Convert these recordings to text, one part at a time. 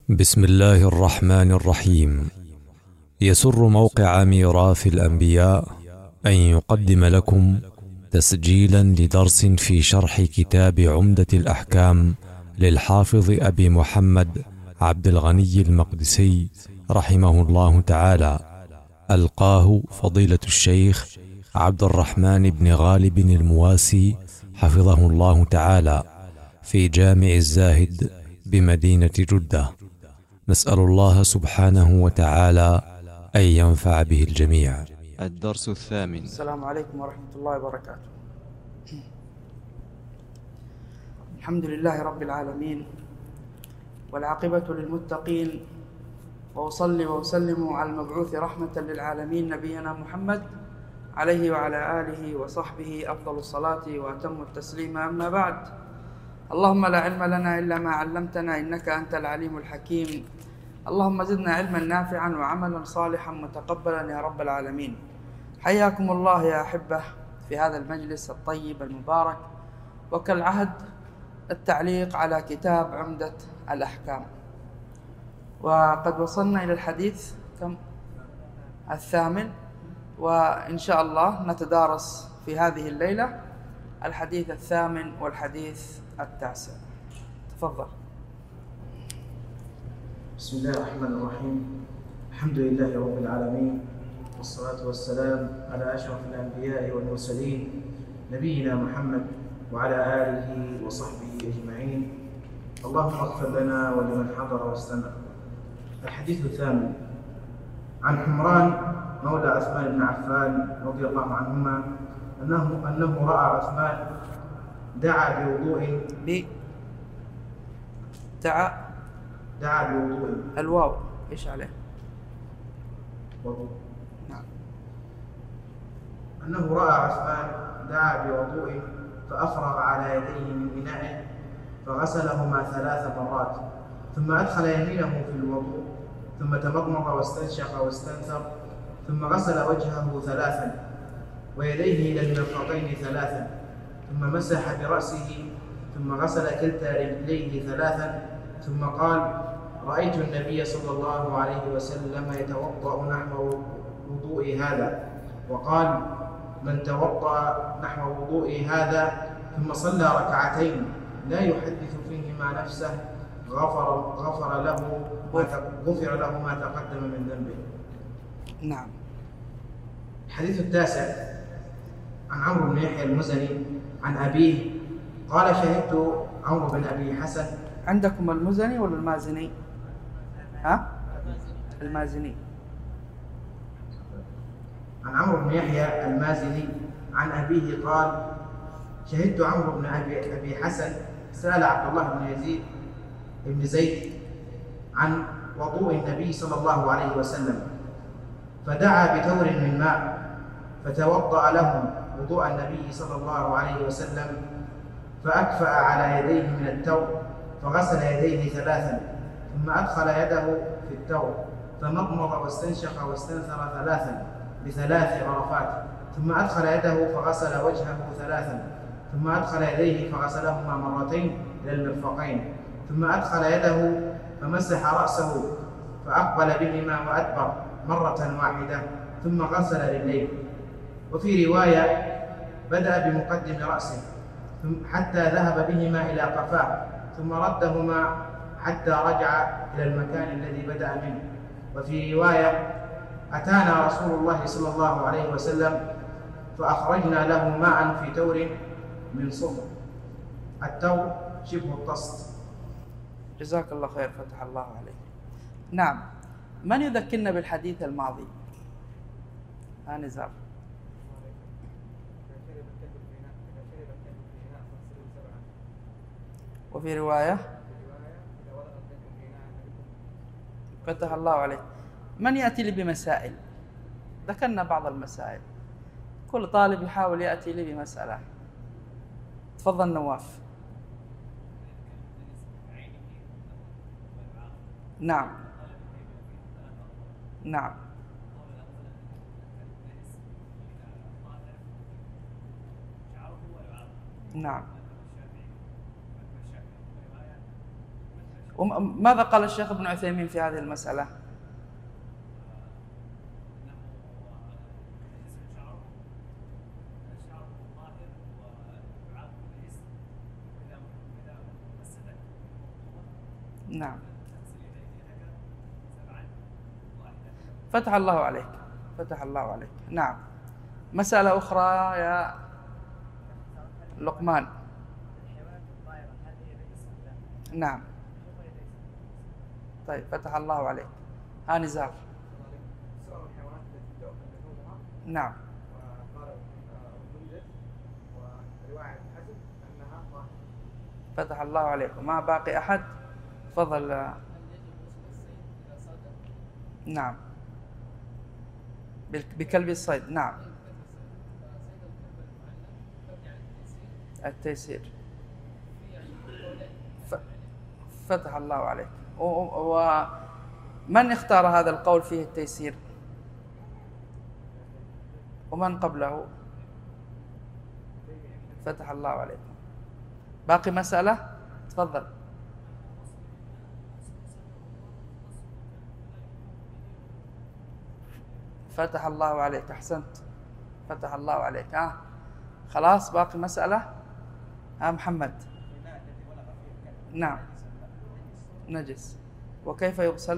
بسم الله الرحمن الرحيم. يسر موقع ميراث الأنبياء أن يقدم لكم تسجيلا لدرس في شرح كتاب عمدة الأحكام للحافظ أبي محمد عبد الغني المقدسي رحمه الله تعالى، ألقاه فضيلة الشيخ عبد الرحمن بن غالب المواسي حفظه الله تعالى في جامع الزاهد بمدينة جدة. نسأل الله سبحانه وتعالى أن ينفع به الجميع. الدرس الثامن. السلام عليكم ورحمة الله وبركاته. الحمد لله رب العالمين، والعاقبة للمتقين، وأصلي وأسلم على المبعوث رحمة للعالمين نبينا محمد عليه وعلى آله وصحبه أفضل الصلاة وأتم التسليم. أما بعد، اللهم لا علم لنا إلا ما علمتنا إنك أنت العليم الحكيم. اللهم زدنا علما نافعا وعملا صالحا متقبلا يا رب العالمين. حياكم الله يا أحبة في هذا المجلس الطيب المبارك، وكالعهد التعليق على كتاب عمدة الأحكام، وقد وصلنا إلى الحديث الثامن، وإن شاء الله نتدارس في هذه الليلة الحديث الثامن والحديث التاسع. تفضل. بسم الله الرحمن الرحيم. الحمد لله رب العالمين، والصلاة والسلام على أشرف الأنبياء والمرسلين نبينا محمد وعلى آله وصحبه أجمعين. اللهم اغفر لنا ولمن حضر واستمع. الحديث الثامن عن حمران مولى عثمان بن عفان رضي الله عنهما أنه رأى عثمان دعا بوضوء الواو إيش عليه؟ وضوء. نعم. أنه رأى عثمان دعا بوضوء فأفرغ على يديه من إناء فغسلهما 3 مرات، ثم أدخل يمينه في الوضوء، ثم تمضمض واستنشق واستنثر، ثم غسل وجهه 3 ويديه إلى المرفقين 3، ثم مسح برأسه، ثم غسل كلتا رجليه 3، ثم قال: رأيت النبي صلى الله عليه وسلم يتوضأ نحو وضوء هذا. وقال: من توضأ نحو وضوء هذا ثم صلى ركعتين لا يحدث فيهما نفسه غفر له ما تقدم من ذنبه. نعم. الحديث التاسع عن عمرو بن يحيى المزني عن أبيه قال: شهدت عمرو بن أبي حسن. عندكم المزني ولا المازني؟ المازني. عن عمرو بن يحيى المازني عن أبيه قال: شهدت عمرو بن أبي حسن سأل عبد الله بن يزيد بن زيد عن وضوء النبي صلى الله عليه وسلم، فدعا بتور من ماء فتوضأ لهم وضوء النبي صلى الله عليه وسلم، فأكفأ على يديه من التور فغسل يديه 3، ثم أدخل يده في التور فمضمض واستنشق واستنثر 3 ب3 غرفات، ثم أدخل يده فغسل وجهه 3، ثم أدخل يديه فغسلهما 2 مرتين إلى المرفقين، ثم أدخل يده فمسح رأسه فأقبل بهما وأدبر 1 واحدة، ثم غسل رجليه. وفي رواية بدأ بمقدم رأسه حتى ذهب بهما إلى قفاه، ثم ردهما حتى رجع إلى المكان الذي بدأ منه. وفي رواية أتانا رسول الله صلى الله عليه وسلم فأخرجنا له ماء في تور من صفر. التور شبه الطست. جزاك الله خير، فتح الله عليك. نعم. من يذكرنا بالحديث الماضي؟ نزار. وفي رواية فتح الله عليك. من يأتي لي بمسائل؟ ذكرنا بعض المسائل، كل طالب يحاول يأتي لي بمسألة. تفضل نواف. نعم. نعم. نعم. وماذا قال الشيخ ابن عثيمين في هذه المسألة؟ نعم، فتح الله عليك، فتح الله عليك. نعم، مسألة أخرى يا لقمان. نعم، طيب، فتح الله عليك. ها نزار. نعم، فتح الله عليك. ما باقي أحد؟ تفضل. نعم، بكلب الصيد. نعم، التيسير. فتح الله عليك. ومن اختار هذا القول فيه التيسير؟ ومن قبله؟ فتح الله عليكم. باقي مسألة؟ تفضل. فتح الله عليك، أحسنت، فتح الله عليك. خلاص، باقي مسألة. محمد. نعم، نجس، وكيف يغسل؟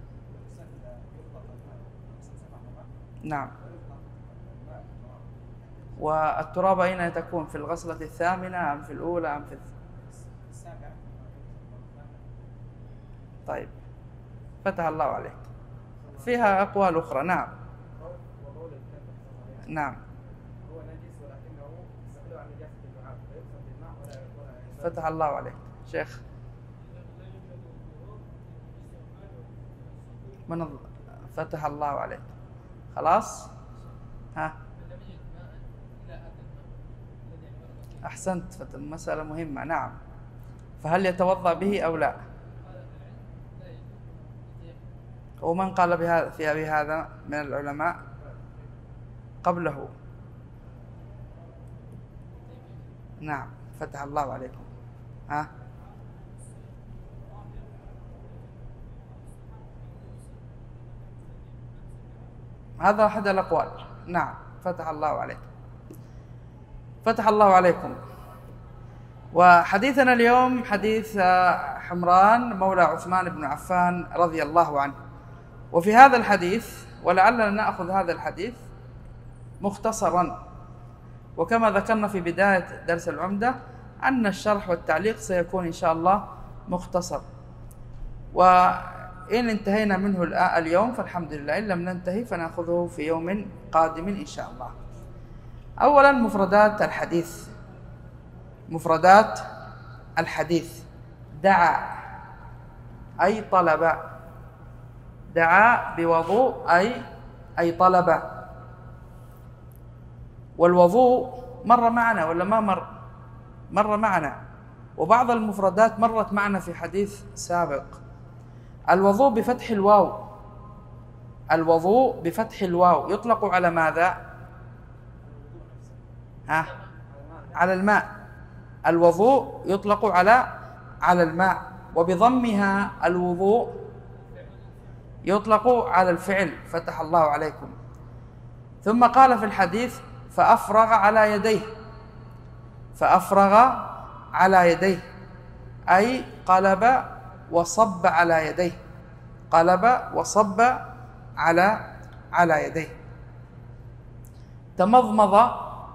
نعم، والتراب أين تكون؟ في الغسلة الثامنة أم في الأولى أم في السابعة؟ طيب، فتح الله عليك. فيها أقوال أخرى. نعم، نعم، فتح الله عليك شيخ. فتح الله عليك. خلاص. أحسنت، المسألة مهمة. نعم، فهل يتوضأ به أو لا؟ ومن قال بهذا من العلماء قبله؟ نعم، فتح الله عليكم. هذا أحد الأقوال. نعم، فتح الله عليكم، فتح الله عليكم. وحديثنا اليوم حديث حمران مولى عثمان بن عفان رضي الله عنه. وفي هذا الحديث، ولعلنا نأخذ هذا الحديث مختصرا، وكما ذكرنا في بداية درس العمدة أن الشرح والتعليق سيكون إن شاء الله مختصر، وإن انتهينا منه اليوم فالحمد لله، إن لم ننتهي فنأخذه في يوم قادم إن شاء الله. أولا، مفردات الحديث. مفردات الحديث: دعا أي طلب، دعا بوضوء أي طلب. والوضوء مر معنا ولا ما مر؟ مر معنا، وبعض المفردات مرت معنا في حديث سابق. الوضوء بفتح الواو، الوضوء بفتح الواو يطلق على ماذا؟ على الماء. الوضوء يطلق على الماء، وبضمها الوضوء يطلق على الفعل. فتح الله عليكم. ثم قال في الحديث: فأفرغ على يديه، فأفرغ على يديه أي قلب وصب على يديه، قلب وصب على يديه. تمضمض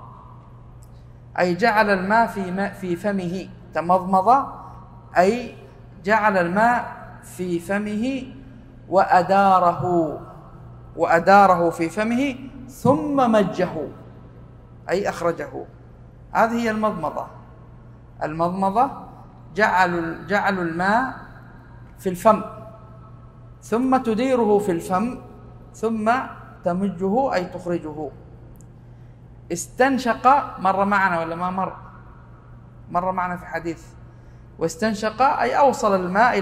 أي جعل الماء في فمه، تمضمض أي جعل الماء في فمه وأداره في فمه ثم مجه أي أخرجه. هذه هي المضمضة. المضمضة جعل الماء في الفم ثم تديره في الفم ثم تمجه أي تخرجه. استنشق مر معنا ولا ما مر؟ مر معنا في حديث. واستنشق أي أوصل الماء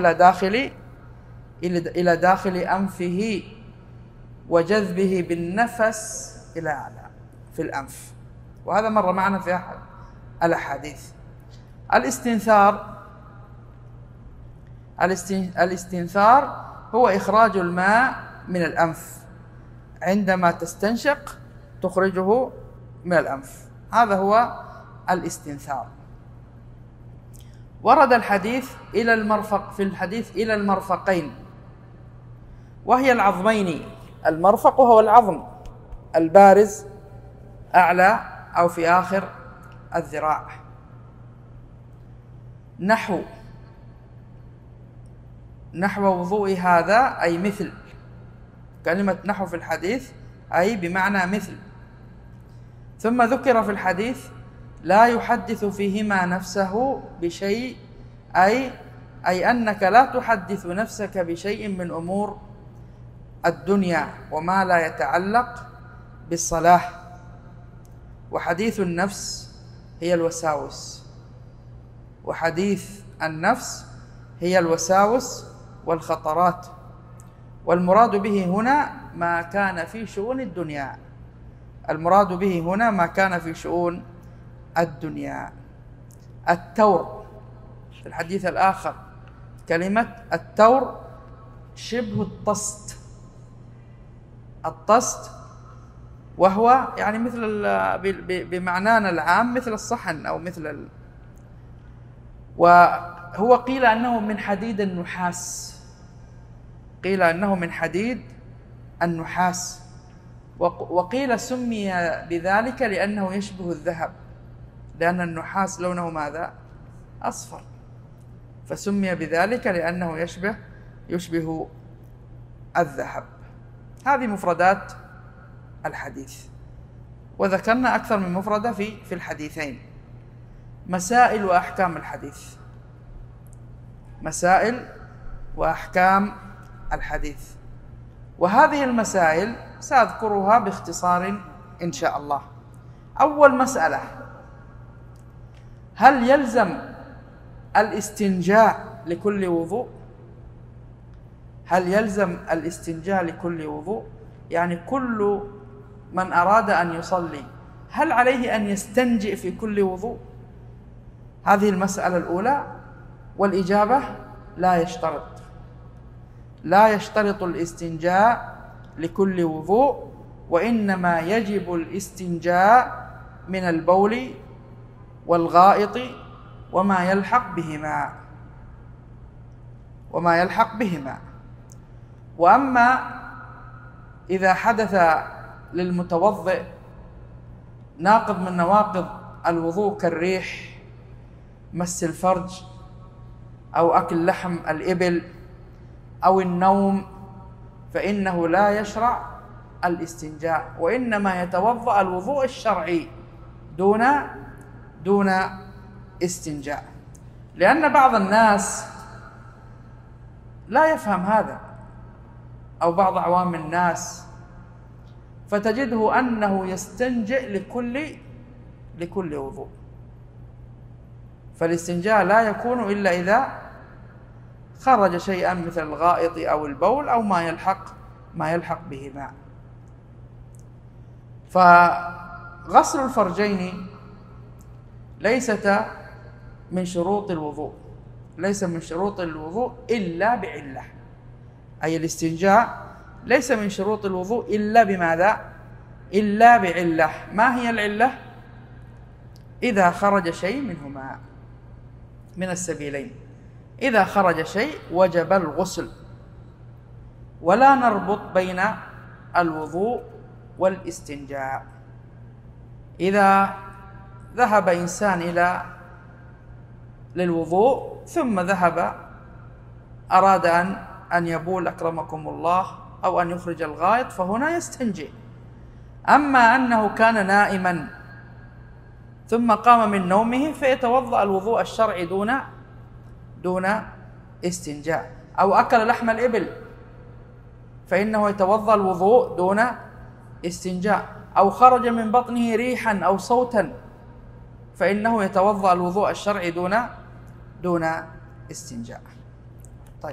إلى داخل أنفه وجذبه بالنفس إلى أعلى في الأنف، وهذا مر معنا في أحد الأحاديث. الاستنثار الاستنثار هو إخراج الماء من الأنف، عندما تستنشق تخرجه من الأنف، هذا هو الاستنثار. ورد الحديث في الحديث إلى المرفقين، وهي العظمين. المرفق هو العظم البارز أعلى أو في آخر الذراع. نحو وضوء هذا أي مثل، كلمة نحو في الحديث أي بمعنى مثل. ثم ذكر في الحديث لا يحدث فيهما نفسه بشيء، أي أنك لا تحدث نفسك بشيء من أمور الدنيا وما لا يتعلق بالصلاة. وحديث النفس هي الوساوس، وحديث النفس هي الوساوس والخطرات، والمراد به هنا ما كان في شؤون الدنيا، المراد به هنا ما كان في شؤون الدنيا. التور في الحديث الآخر، كلمة التور شبه الطست، وهو يعني مثل بمعنانا العام مثل الصحن أو مثل وهو قيل أنه من حديد النحاس، قيل أنه من حديد النحاس، وقيل سمي بذلك لأنه يشبه الذهب، لأن النحاس لونه ماذا؟ أصفر، فسمي بذلك لأنه يشبه الذهب. هذه مفردات الحديث، وذكرنا أكثر من مفردة في الحديثين. مسائل وأحكام الحديث، مسائل وأحكام الحديث، وهذه المسائل سأذكرها باختصار إن شاء الله. أول مسألة: هل يلزم الاستنجاء لكل وضوء؟ هل يلزم الاستنجاء لكل وضوء؟ يعني كل من أراد أن يصلي هل عليه أن يستنجئ في كل وضوء؟ هذه المسألة الأولى، والإجابة لا يشترط الاستنجاء لكل وضوء، وإنما يجب الاستنجاء من البول والغائط وما يلحق بهما. وأما إذا حدث للمتوضئ ناقض من نواقض الوضوء كالريح، مس الفرج، أو أكل لحم الإبل، أو النوم، فإنه لا يشرع الاستنجاء، وإنما يتوضأ الوضوء الشرعي دون استنجاء. لأن بعض الناس لا يفهم هذا، أو بعض عوام الناس، فتجده أنه يستنجئ لكل وضوء. فالاستنجاء لا يكون إلا إذا خرج شيئا مثل الغائط أو البول أو ما يلحق بهما. فغسل الفرجين ليست من شروط الوضوء، ليس من شروط الوضوء إلا بعلة، أي الاستنجاء ليس من شروط الوضوء إلا بماذا؟ إلا بعلة. ما هي العلة؟ إذا خرج شيء منهما، من السبيلين، إذا خرج شيء وجب الغسل. ولا نربط بين الوضوء والاستنجاء. إذا ذهب إنسان للوضوء ثم أراد أن يبول أكرمكم الله، أو أن يخرج الغائط، فهنا يستنجي. أما أنه كان نائما ثم قام من نومه فيتوضأ الوضوء الشرعي دون استنجاء. أو أكل لحم الإبل فإنه يتوضأ الوضوء دون استنجاء. أو خرج من بطنه ريحا أو صوتا فإنه يتوضأ الوضوء الشرعي دون استنجاء. طيب،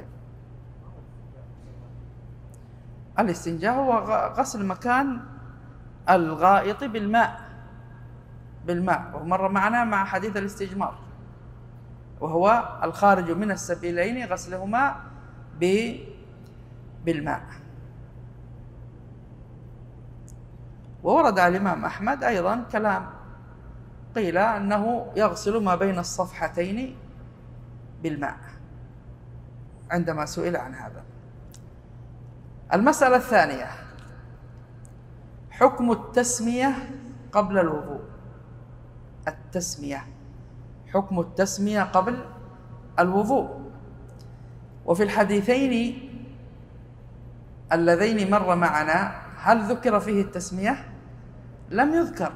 الاستنجاء هو غسل مكان الغائط بالماء، ومر معنا مع حديث الاستجمار. وهو الخارج من السبيلين غسلهما بالماء. وورد على الإمام أحمد أيضا كلام، قيل أنه يغسل ما بين الصفحتين بالماء عندما سئل عن هذا. المسألة الثانية حكم التسمية قبل الوضوء. التسمية، حكم التسمية قبل الوضوء. وفي الحديثين اللذين مر معنا هل ذكر فيه التسمية؟ لم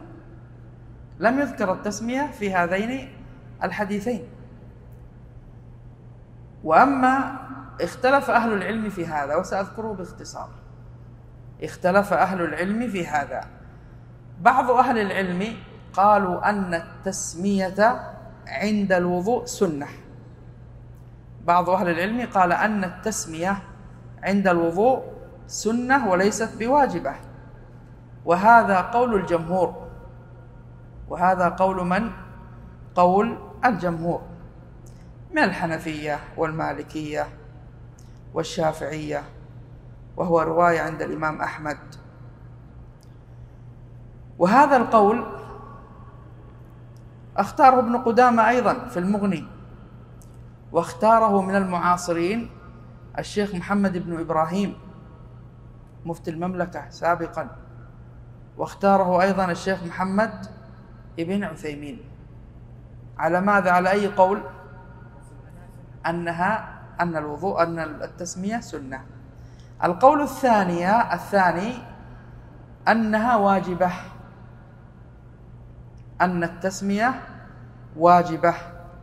يذكر التسمية في هذين الحديثين. وأما اختلف أهل العلم في هذا، وسأذكره باختصار. اختلف أهل العلم في هذا. بعض أهل العلم قالوا أن التسمية عند الوضوء سنة. بعض أهل العلم قال أن التسمية عند الوضوء سنة وليست بواجبة، وهذا قول الجمهور. وهذا قول من؟ قول الجمهور من الحنفية والمالكية والشافعية، وهو رواية عند الإمام أحمد. وهذا القول اختاره ابن قدامة أيضا في المغني، واختاره من المعاصرين الشيخ محمد بن إبراهيم مفتي المملكة سابقا، واختاره أيضا الشيخ محمد ابن عثيمين. على ماذا؟ على أي قول؟ أن الوضوء، أن التسمية سنة. القول الثاني أنها واجبة، أن التسمية واجبة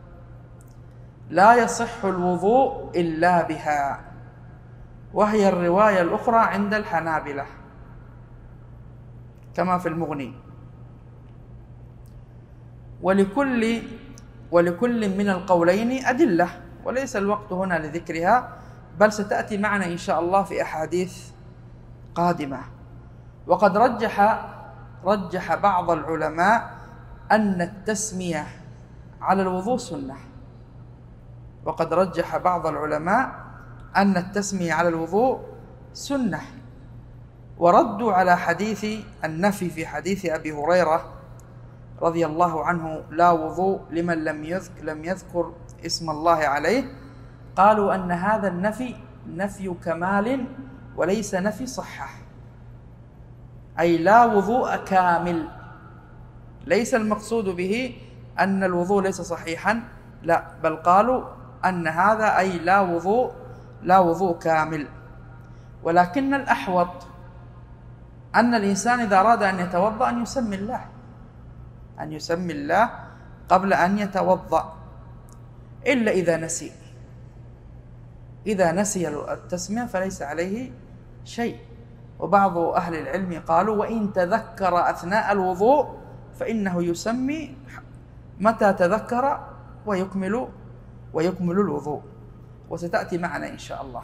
لا يصح الوضوء إلا بها، وهي الرواية الأخرى عند الحنابلة كما في المغني. ولكل من القولين أدلة، وليس الوقت هنا لذكرها، بل ستأتي معنا إن شاء الله في أحاديث قادمة. وقد رجح بعض العلماء أن التسمية على الوضوء سنة. وقد رجح بعض العلماء أن التسمية على الوضوء سنة، وردوا على حديث النفي في حديث أبي هريرة رضي الله عنه: لا وضوء لمن لم يذكر اسم الله عليه. قالوا أن هذا النفي نفي كمال وليس نفي صحة، أي لا وضوء كامل. ليس المقصود به أن الوضوء ليس صحيحا، لا، بل قالوا أن هذا أي لا وضوء كامل. ولكن الأحوط أن الإنسان إذا أراد أن يتوضأ أن يسمي الله قبل أن يتوضأ، إلا إذا نسي. إذا نسي التسمية فليس عليه شيء. وبعض أهل العلم قالوا: وإن تذكر أثناء الوضوء فإنه يسمي متى تذكر ويكمل الوضوء، وستأتي معنا إن شاء الله.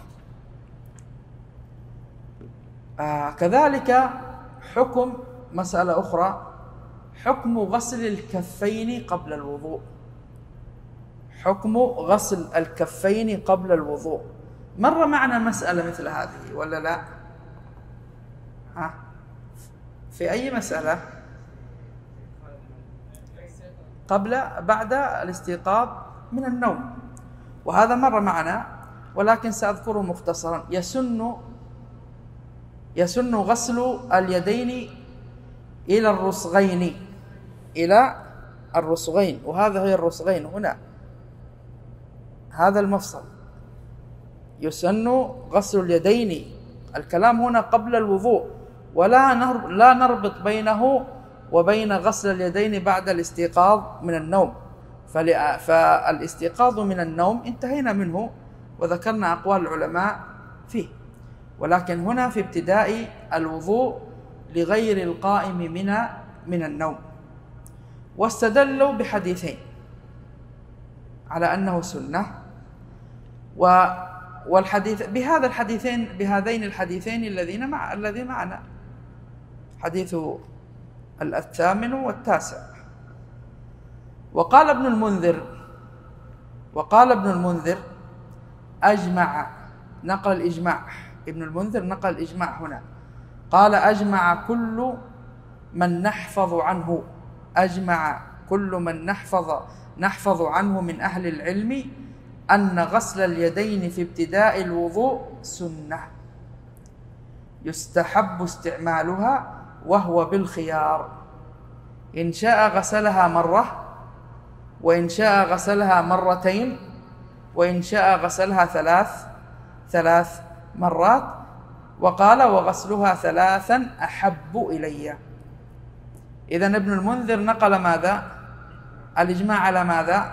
كذلك حكم مسألة أخرى، حكم غسل الكفين قبل الوضوء. حكم غسل الكفين قبل الوضوء. مر معنا مسألة مثل هذه ولا لا؟ في أي مسألة؟ بعد الاستيقاظ من النوم، وهذا مر معنا، ولكن سأذكره مختصرا. يسن غسل اليدين إلى الرسغين، وهذا هي الرسغين هنا، هذا المفصل. يسن غسل اليدين، الكلام هنا قبل الوضوء، لا نربط بينه وبين غسل اليدين بعد الاستيقاظ من النوم. فالاستيقاظ من النوم انتهينا منه وذكرنا أقوال العلماء فيه، ولكن هنا في ابتداء الوضوء لغير القائم من النوم. واستدلوا بحديثين على أنه سنة، والحديث بهذين الحديثين الذي معنا، حديث 8 و9. وقال ابن المنذر: وقال ابن المنذر أجمع، نقل الإجماع، ابن المنذر نقل الإجماع هنا، قال أجمع كل من نحفظ عنه، أجمع كل من نحفظ عنه من أهل العلم أن غسل اليدين في ابتداء الوضوء سنة يستحب استعمالها وهو بالخيار، إن شاء غسلها مرة، وإن شاء غسلها مرتين، وإن شاء غسلها ثلاث مرات. وقال وغسلها ثلاثا أحب إلي. إذن ابن المنذر نقل ماذا؟ الإجماع على ماذا؟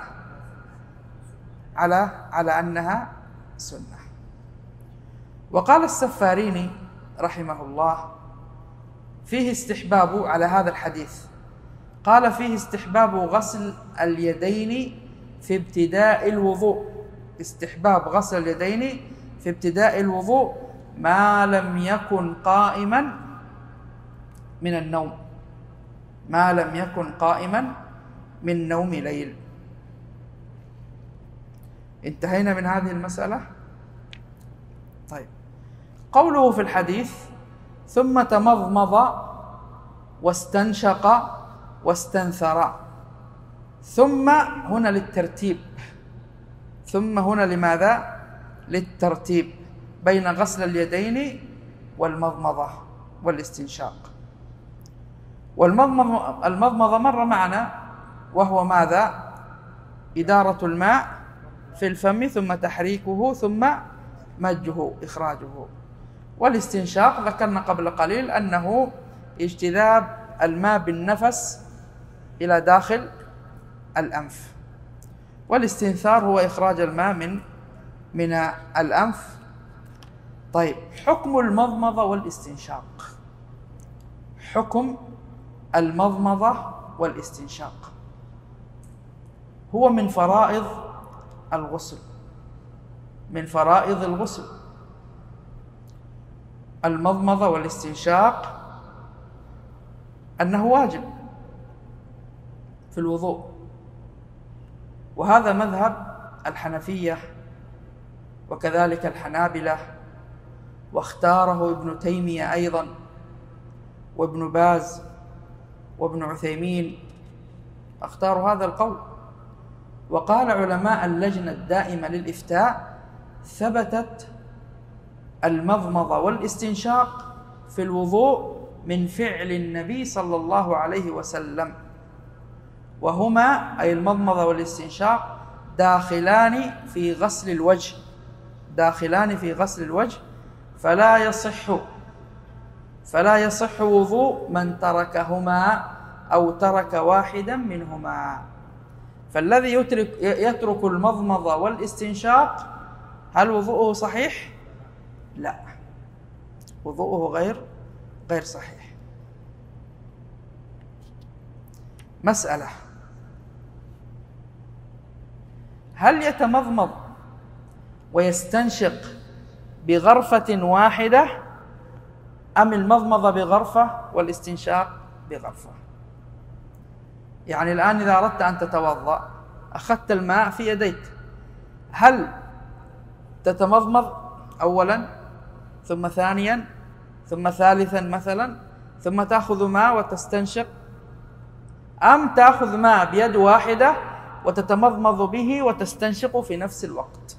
على أنها سنة. وقال السفاريني رحمه الله فيه استحباب على هذا الحديث، قال فيه استحباب غسل اليدين في ابتداء الوضوء، استحباب غسل اليدين في ابتداء الوضوء ما لم يكن قائما من النوم، ما لم يكن قائما من نوم ليل. انتهينا من هذه المسألة. طيب، قوله في الحديث ثم تمضمض واستنشق واستنثر، ثم هنا للترتيب، ثم هنا لماذا؟ للترتيب بين غسل اليدين والمضمضة والاستنشاق. والمضمضة مر معنا، وهو ماذا؟ إدارة الماء في الفم ثم تحريكه ثم مجه إخراجه. والاستنشاق ذكرنا قبل قليل أنه اجتذاب الماء بالنفس إلى داخل الأنف. والاستنثار هو إخراج الماء من الأنف. طيب، حكم المضمضة والاستنشاق، حكم المضمضة والاستنشاق هو من فرائض الغسل، من فرائض الغسل. المضمضة والاستنشاق أنه واجب في الوضوء، وهذا مذهب الحنفية وكذلك الحنابلة، واختاره ابن تيمية أيضا، وابن باز، وابن عثيمين اختاروا هذا القول. وقال علماء اللجنة الدائمة للإفتاء ثبتت المضمضة والاستنشاق في الوضوء من فعل النبي صلى الله عليه وسلم، وهما أي المضمضة والاستنشاق داخلان في غسل الوجه، داخلان في غسل الوجه، فلا يصح وضوء من تركهما أو ترك واحدا منهما. فالذي يترك المضمضة والاستنشاق هل وضوءه صحيح؟ لا، وضوءه غير صحيح. مسألة: هل يتمضمض ويستنشق بغرفة واحدة أم المضمضة بغرفة والاستنشاق بغرفة؟ يعني الآن إذا أردت أن تتوضأ أخذت الماء في يديك، هل تتمضمض أولا ثم ثانيا ثم ثالثا مثلا ثم تأخذ ماء وتستنشق، أم تأخذ ماء بيد واحدة وتتمضمض به وتستنشق في نفس الوقت؟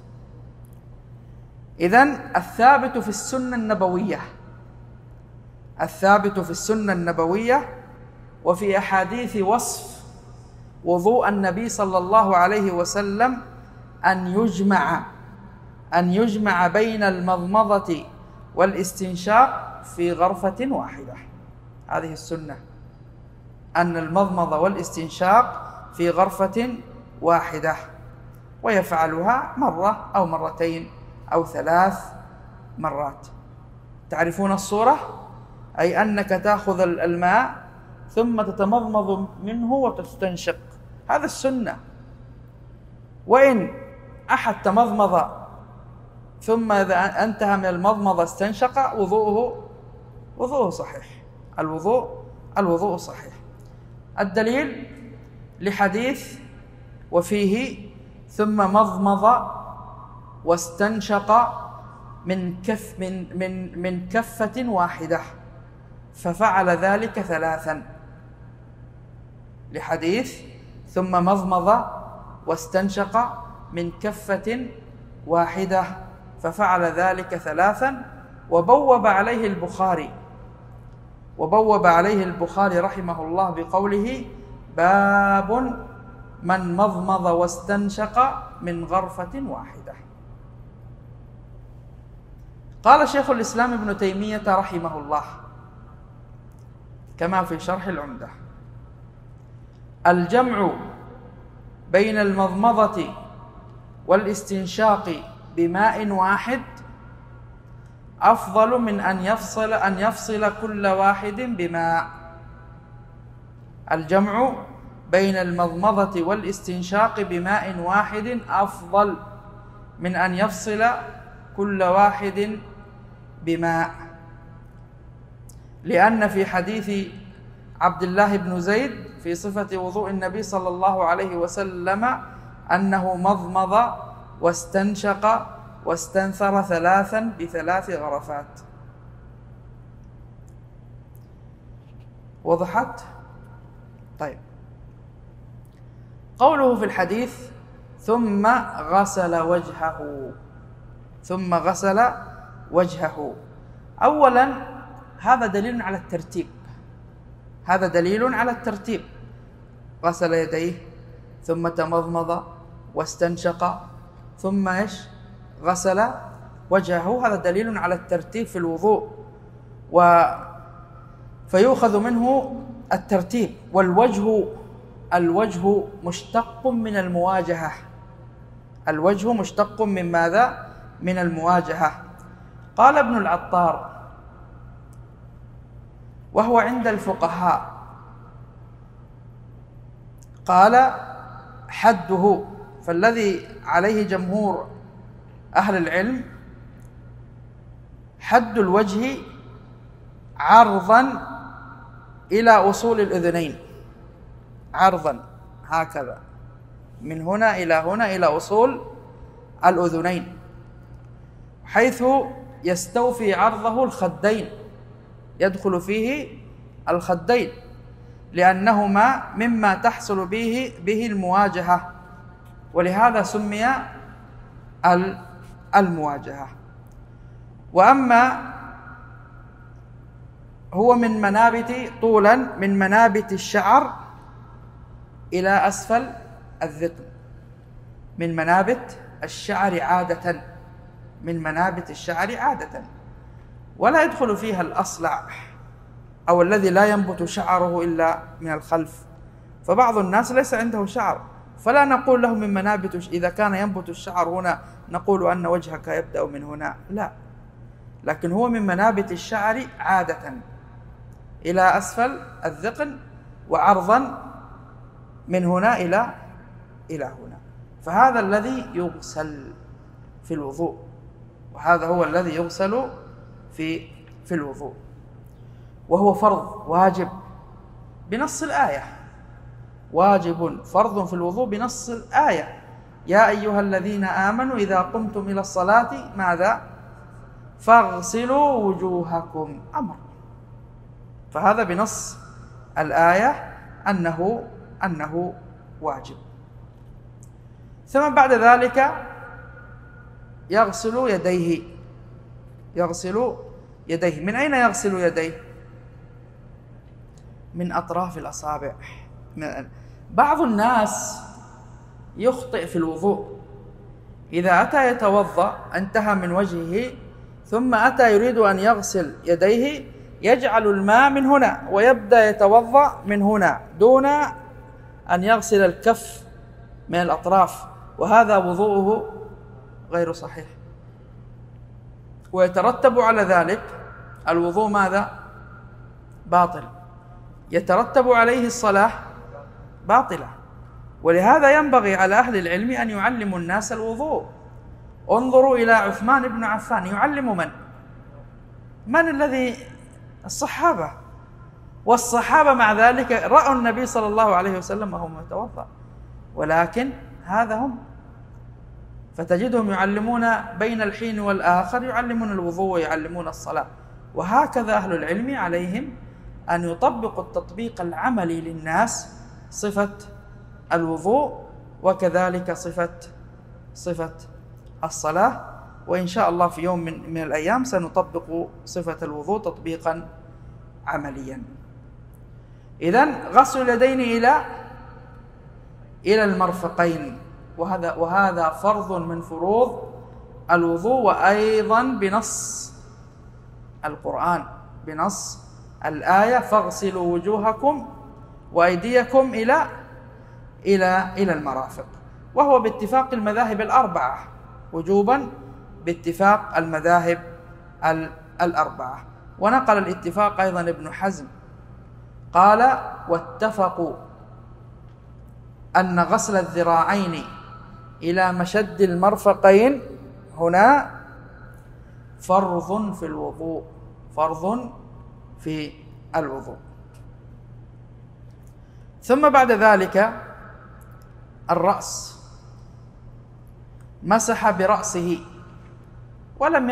إذن الثابت في السنة النبوية، الثابت في السنة النبوية وفي أحاديث وصف وضوء النبي صلى الله عليه وسلم أن يجمع بين المضمضة والاستنشاق في غرفة واحدة. هذه السنة، أن المضمضة والاستنشاق في غرفة واحدة، ويفعلها مرة أو مرتين أو 3 مرات. تعرفون الصورة؟ أي أنك تأخذ الماء ثم تتمضمض منه وتستنشق، هذا السنة. وإن أحد تمضمض ثم إذا انتهى من المضمضة استنشق، وضوءه صحيح، الوضوء صحيح. الدليل لحديث وفيه ثم مضمض واستنشق من كفة واحدة، ففعل ذلك 3. لحديث ثم مضمض واستنشق من كفة واحدة ففعل ذلك 3. وبوب عليه البخاري رحمه الله بقوله: باب من مضمض واستنشق من غرفة واحدة. قال شيخ الإسلام ابن تيمية رحمه الله كما في شرح العمدة: الجمع بين المضمضة والاستنشاق بماء واحد أفضل من أن يفصل كل واحد بماء. الجمع بين المضمضة والاستنشاق بماء واحد أفضل من أن يفصل كل واحد بماء، لأن في حديث عبد الله بن زيد في صفة وضوء النبي صلى الله عليه وسلم أنه مضمض واستنشق واستنثر 3 ب3 غرفات. وضحت؟ طيب، قوله في الحديث: ثم غسل وجهه. أولا هذا دليل على الترتيب، غسل يديه ثم تمضمض واستنشق ثم غسل وجهه، هذا دليل على الترتيب في الوضوء، فيؤخذ منه الترتيب. والوجه مشتق من المواجهة. الوجه مشتق من ماذا؟ من المواجهة. قال ابن العطار وهو عند الفقهاء، قال: حده، فالذي عليه جمهور أهل العلم حد الوجه عرضا إلى أصول الأذنين، عرضا هكذا من هنا إلى هنا إلى أصول الأذنين، حيث يستوفي عرضه الخدين، يدخل فيه الخدين، لأنهما مما تحصل به المواجهة، ولهذا سمي المواجهة. وأما هو من منابت طولا من منابت الشعر إلى أسفل الذقن، من منابت الشعر عادة، من منابت الشعر عادة، ولا يدخل فيها الأصلع أو الذي لا ينبت شعره إلا من الخلف. فبعض الناس ليس عنده شعر، فلا نقول له من منابت، إذا كان ينبت الشعر هنا نقول أن وجهك يبدأ من هنا، لا، لكن هو من منابت الشعر عادة إلى أسفل الذقن، وعرضا من هنا إلى هنا. فهذا الذي يغسل في الوضوء، وهذا هو الذي يغسل في الوضوء، وهو فرض واجب بنص الآية، واجب فرض في الوضوء بنص الآية: يا أيها الذين آمنوا إذا قمتم إلى الصلاة ماذا؟ فاغسلوا وجوهكم، أمر. فهذا بنص الآية أنه واجب. ثم بعد ذلك يغسل يديه. من أين يغسل يديه؟ من أطراف الأصابع. بعض الناس يخطئ في الوضوء، إذا أتى يتوضأ انتهى من وجهه ثم أتى يريد أن يغسل يديه، يجعل الماء من هنا ويبدأ يتوضأ من هنا دون أن يغسل الكف من الأطراف، وهذا وضوءه غير صحيح، ويترتب على ذلك الوضوء ماذا؟ باطل، يترتب عليه الصلاة باطلة. ولهذا ينبغي على أهل العلم أن يعلموا الناس الوضوء. انظروا إلى عثمان بن عفان، يعلم من الذي؟ الصحابة، والصحابة مع ذلك رأوا النبي صلى الله عليه وسلم وهو متوضأ، ولكن هذا هم فتجدهم يعلمون بين الحين والآخر، يعلمون الوضوء ويعلمون الصلاة. وهكذا أهل العلم عليهم أن يطبقوا التطبيق العملي للناس صفة الوضوء، وكذلك صفة الصلاة. وإن شاء الله في يوم من الأيام سنطبق صفة الوضوء تطبيقا عمليا. إذن غسل اليدين إلى المرفقين، وهذا فرض من فروض الوضوء، وأيضا بنص القرآن، بنص الآية: فاغسلوا وجوهكم وأيديكم إلى المرافق. وهو باتفاق المذاهب الأربعة وجوبا، باتفاق المذاهب الأربعة. ونقل الاتفاق أيضا ابن حزم، قال: واتفقوا أن غسل الذراعين إلى مشد المرفقين هنا فرض في الوضوء، فرض في الوضوء. ثم بعد ذلك الرأس، مسح برأسه ولم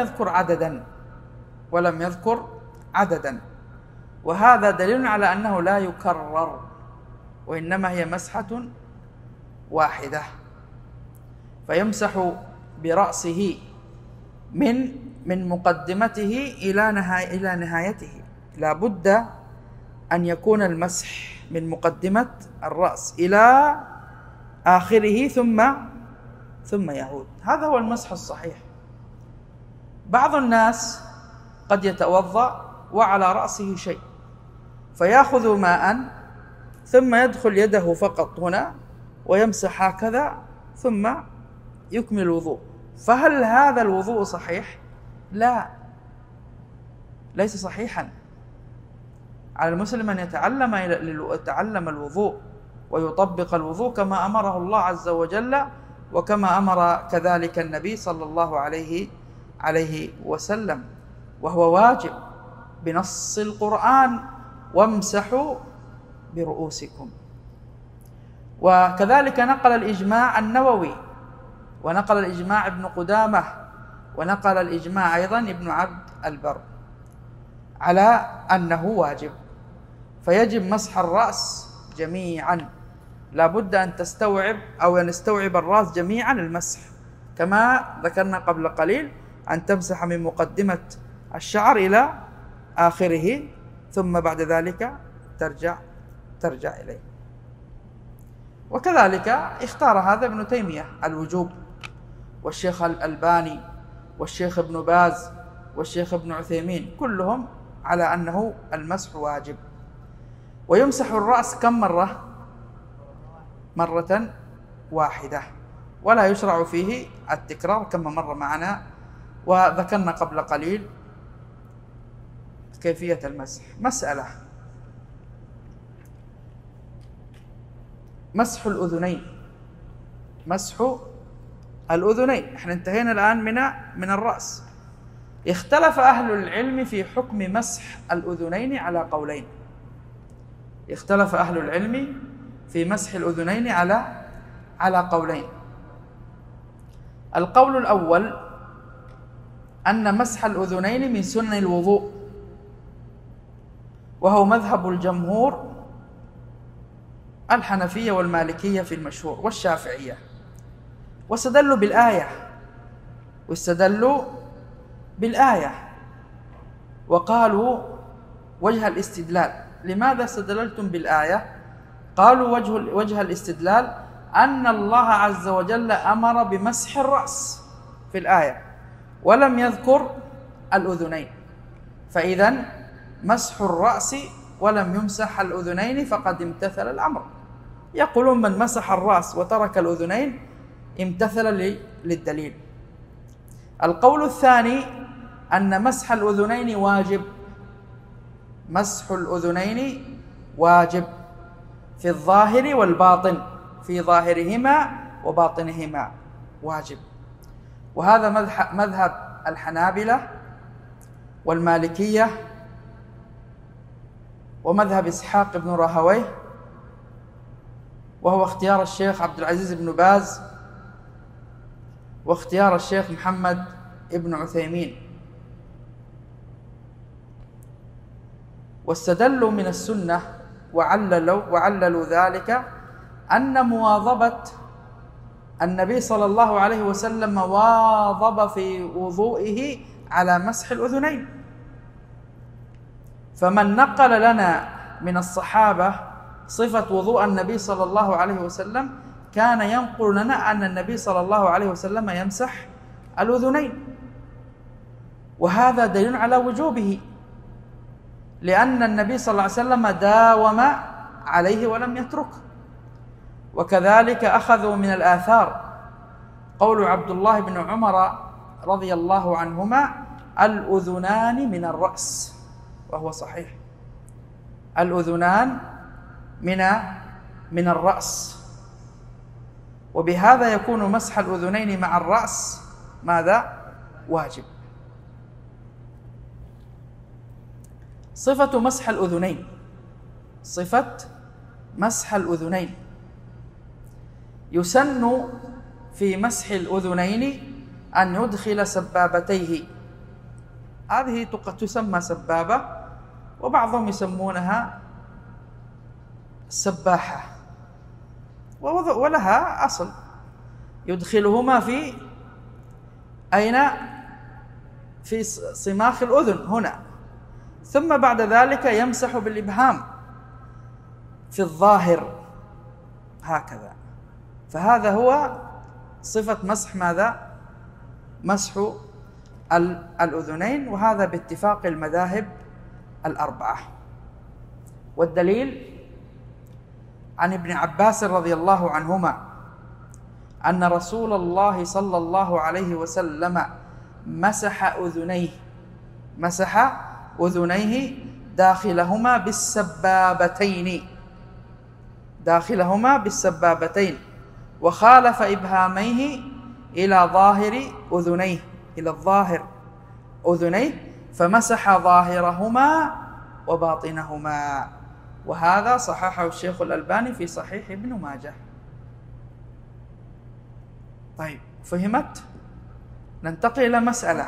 يذكر عددا، وهذا دليل على أنه لا يكرر، وإنما هي مسحة واحدة. فيمسح برأسه من مقدمته إلى نهايته. لا بد أن يكون المسح من مقدمة الرأس إلى آخره ثم يعود. هذا هو المسح الصحيح. بعض الناس قد يتوضأ وعلى رأسه شيء، فيأخذ ماء ثم يدخل يده فقط هنا ويمسح هكذا ثم يكمل الوضوء. فهل هذا الوضوء صحيح؟ لا، ليس صحيحا. على المسلم أن يتعلم الوضوء ويطبق الوضوء كما أمره الله عز وجل، وكما أمر كذلك النبي صلى الله عليه وسلم، وهو واجب بنص القرآن: وامسحوا برؤوسكم. وكذلك نقل الإجماع النووي، ونقل الإجماع ابن قدامة، ونقل الإجماع أيضا ابن عبد البر على أنه واجب. فيجب مسح الرأس جميعا، لا بد أن تستوعب أو أن يستوعب الرأس جميعا المسح، كما ذكرنا قبل قليل أن تمسح من مقدمة الشعر إلى آخره، ثم بعد ذلك ترجع إليه. وكذلك اختار هذا ابن تيمية الوجوب، والشيخ الألباني، والشيخ ابن باز، والشيخ ابن عثيمين، كلهم على أنه المسح واجب. ويمسح الرأس كم مرة؟ مرة واحدة، ولا يشرع فيه التكرار كما مر معنا، وذكرنا قبل قليل كيفية المسح. مسألة: مسح الأذنين. مسح الأذنين، احنا انتهينا الآن من الرأس. اختلف أهل العلم في حكم مسح الأذنين على قولين. اختلف أهل العلم في مسح الأذنين على قولين. القول الأول أن مسح الأذنين من سنن الوضوء، وهو مذهب الجمهور الحنفية والمالكية في المشهور والشافعية، واستدلوا بالآية وقالوا وجه الاستدلال. لماذا استدللتم بالآية؟ قالوا وجه الاستدلال أن الله عز وجل أمر بمسح الرأس في الآية ولم يذكر الأذنين، فإذن مسح الرأس ولم يمسح الأذنين فقد امتثل الأمر. يقولون من مسح الرأس وترك الأذنين امتثل للدليل. القول الثاني أن مسح الأذنين واجب. مسح الأذنين واجب في الظاهر والباطن، في ظاهرهما وباطنهما واجب. وهذا مذهب الحنابلة والمالكية ومذهب إسحاق بن راهويه، وهو اختيار الشيخ عبد العزيز بن باز واختيار الشيخ محمد ابن عثيمين. واستدلوا من السنة وعللوا ذلك أن مواظبة النبي صلى الله عليه وسلم واظب في وضوئه على مسح الأذنين. فمن نقل لنا من الصحابة صفة وضوء النبي صلى الله عليه وسلم كان ينقل لنا أن النبي صلى الله عليه وسلم يمسح الأذنين، وهذا دليل على وجوبه، لأن النبي صلى الله عليه وسلم داوم عليه ولم يتركه. وكذلك أخذوا من الآثار قول عبد الله بن عمر رضي الله عنهما: الأذنان من الرأس، وهو صحيح، الأذنان من الرأس. وبهذا يكون مسح الأذنين مع الرأس ماذا؟ واجب. صفة مسح الأذنين، صفة مسح الأذنين: يسن في مسح الأذنين أن يدخل سبابتيه. هذه تسمى سبابة، وبعضهم يسمونها سباحة، ولها أصل، يدخلهما في أين؟ في صماخ الأذن هنا، ثم بعد ذلك يمسح بالإبهام في الظاهر هكذا. فهذا هو صفة مسح ماذا؟ مسح الأذنين، وهذا باتفاق المذاهب الأربعة. والدليل عن ابن عباس رضي الله عنهما أن رسول الله صلى الله عليه وسلم مسح أذنيه داخلهما بالسبابتين، وخالف إبهاميه إلى الظاهر أذنيه، فمسح ظاهرهما وباطنهما. وهذا صححه الشيخ الألباني في صحيح ابن ماجه. طيب، فهمت؟ ننتقل إلى مسألة: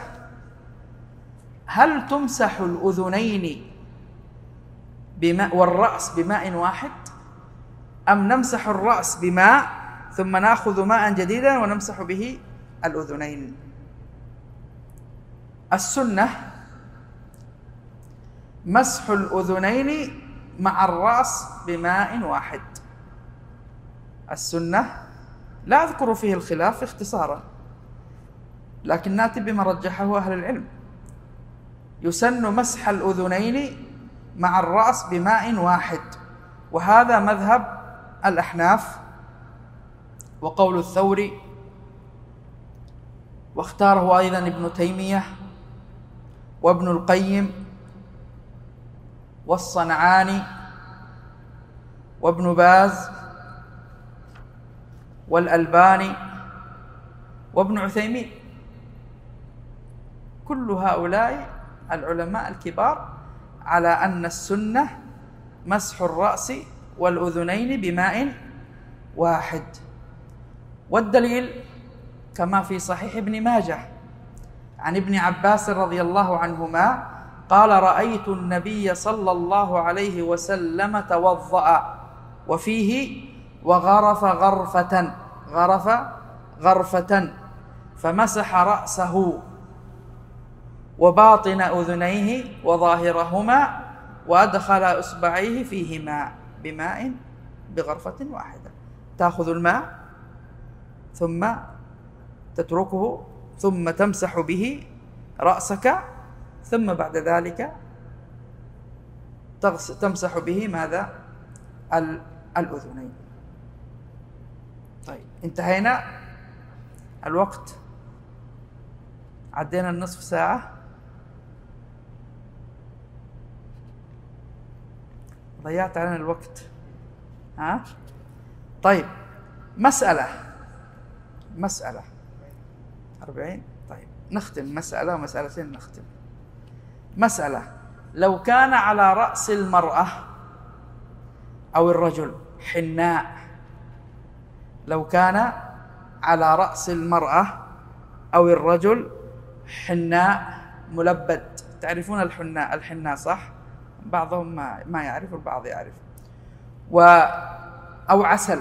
هل تمسح الأذنين والرأس بماء واحد، أم نمسح الرأس بماء ثم نأخذ ماء جديدا ونمسح به الأذنين؟ السنة مسح الأذنين مع الرأس بماء واحد. السنة لا أذكر فيه الخلاف اختصارا، لكن نأتي بما رجحه أهل العلم. يسن مسح الأذنين مع الرأس بماء واحد، وهذا مذهب الأحناف وقول الثوري، واختاره أيضا ابن تيمية وابن القيم والصنعاني وابن باز والألباني وابن عثيمين. كل هؤلاء العلماء الكبار على أن السنة مسح الرأس والأذنين بماء واحد. والدليل كما في صحيح ابن ماجه عن ابن عباس رضي الله عنهما قال: رأيت النبي صلى الله عليه وسلم توضأ، وفيه وغرف غرفة فمسح رأسه وباطن أذنيه وظاهرهما، وأدخل إصبعيه فيهما بغرفة واحدة. تأخذ الماء ثم تتركه، ثم تمسح به رأسك، ثم بعد ذلك تمسح به ماذا؟ الأذنين. طيب، انتهينا الوقت، عدينا النصف ساعة، ضيعت علينا الوقت. طيب، مسألة 40. طيب، نختم مسألة ومسألتين نختم. مسألة: لو كان على رأس المرأة أو الرجل حناء، لو كان على رأس المرأة أو الرجل حناء ملبد. تعرفون الحناء صح؟ بعضهم ما يعرف والبعض يعرف. أو عسل،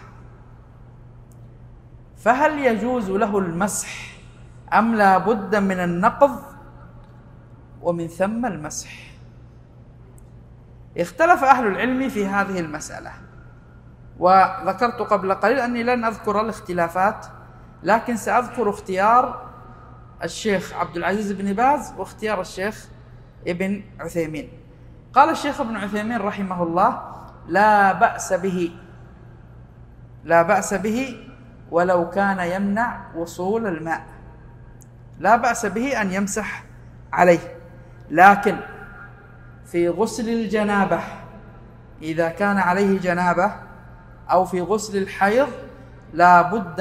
فهل يجوز له المسح أم لا بد من النقض ومن ثم المسح؟ اختلف أهل العلم في هذه المسألة، وذكرت قبل قليل أني لن أذكر الاختلافات، لكن سأذكر اختيار الشيخ عبد العزيز بن باز واختيار الشيخ ابن عثيمين. قال الشيخ ابن عثيمين رحمه الله: لا بأس به ولو كان يمنع وصول الماء، لا بأس به أن يمسح عليه، لكن في غسل الجنابة إذا كان عليه جنابة أو في غسل الحيض لا بد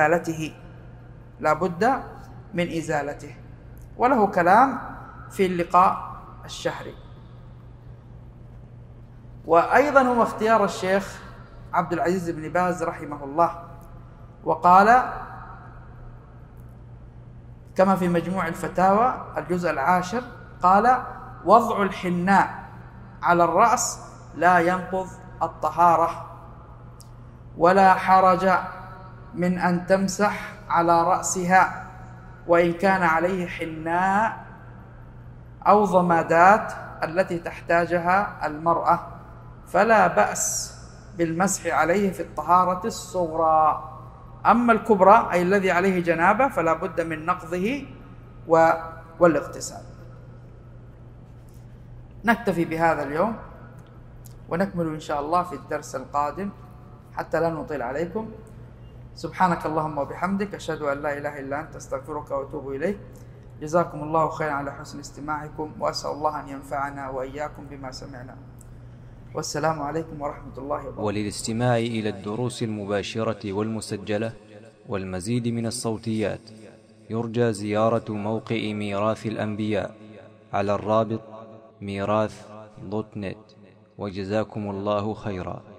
من إزالته، وله كلام في اللقاء الشهري. وأيضا هو اختيار الشيخ عبد العزيز بن باز رحمه الله، وقال كما في مجموع الفتاوى الجزء 10 قال: وضع الحناء على الرأس لا ينقض الطهارة، ولا حرج من أن تمسح على رأسها وإن كان عليه حناء أو ضمادات التي تحتاجها المرأة، فلا بأس بالمسح عليه في الطهارة الصغرى. أما الكبرى أي الذي عليه جنابة فلا بد من نقضه والاغتسال. نكتفي بهذا اليوم ونكمل إن شاء الله في الدرس القادم حتى لا نطيل عليكم. سبحانك اللهم وبحمدك، أشهد أن لا إله إلا أنت، أستغفرك وأتوب إليك. جزاكم الله خيرا على حسن استماعكم، وأسأل الله أن ينفعنا وإياكم بما سمعنا، والسلام عليكم ورحمة الله وبركاته. وللاستماع إلى الدروس المباشرة والمسجلة والمزيد من الصوتيات يرجى زيارة موقع ميراث الأنبياء على الرابط ميراث.net. وجزاكم الله خيرا.